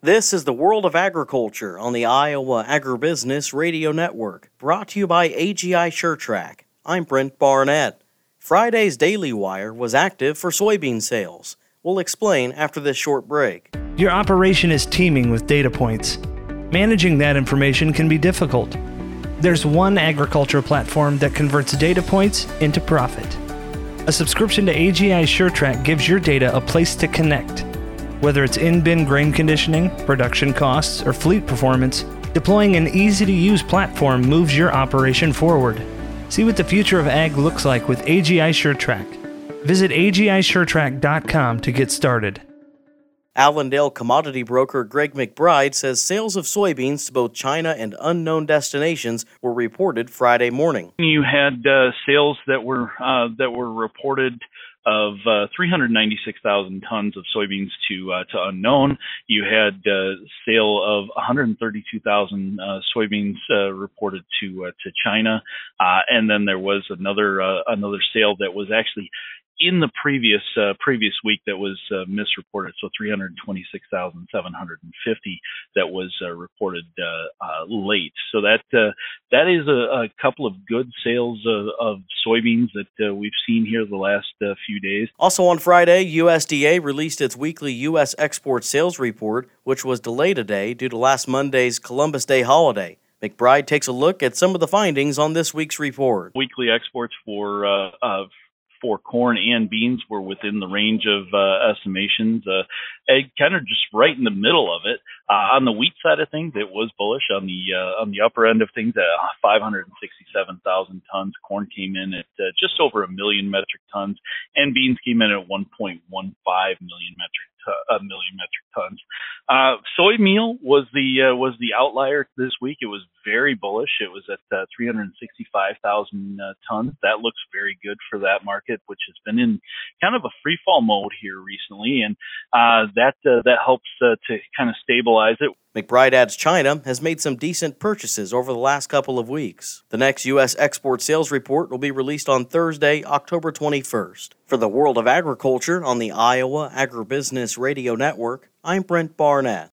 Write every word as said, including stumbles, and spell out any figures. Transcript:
This is the World of Agriculture on the Iowa Agribusiness Radio Network, brought to you by A G I SureTrack. I'm Brent Barnett. Friday's Daily Wire was active for soybean sales. We'll explain after this short break. Your operation is teeming with data points. Managing that information can be difficult. There's one agriculture platform that converts data points into profit. A subscription to A G I SureTrack gives your data a place to connect. Whether it's in-bin grain conditioning, production costs, or fleet performance, deploying an easy-to-use platform moves your operation forward. See what the future of ag looks like with A G I SureTrack. Visit A G I SureTrack dot com to get started. Allendale commodity broker Greg McBride says sales of soybeans to both China and unknown destinations were reported Friday morning. You had uh, sales that were uh, that were reported of uh, three hundred ninety-six thousand tons of soybeans to uh, to unknown. You had uh, sale of one hundred thirty-two thousand uh, soybeans uh, reported to uh, to China, uh, and then there was another uh, another sale that was actually in the previous uh, previous week that was uh, misreported. So three hundred twenty-six thousand seven hundred fifty that was uh, reported uh, uh, late. So that uh, that is a, a couple of good sales of, of soybeans that uh, we've seen here the last uh, few days. Also on Friday, U S D A released its weekly U S export sales report, which was delayed a day due to last Monday's Columbus Day holiday. McBride takes a look at some of the findings on this week's report. Weekly exports for uh, uh, for corn and beans were within the range of uh, estimations, uh, kind of just right in the middle of it. Uh, on the wheat side of things, it was bullish. On the uh, on the upper end of things, at five hundred sixty-seven thousand tons. Corn came in at uh, just over a million metric tons, and beans came in at one point one five million metric a million metric tons. Uh, soy meal was the uh, was the outlier this week. It was very bullish. It was at uh, three hundred sixty-five thousand uh, tons. That looks very good for that market, which has been in kind of a free fall mode here recently, and uh, that uh, that helps uh, to kind of stabilize it. McBride adds China has made some decent purchases over the last couple of weeks. The next U S export sales report will be released on Thursday, October twenty-first. For the World of Agriculture on the Iowa Agribusiness Radio Network, I'm Brent Barnett.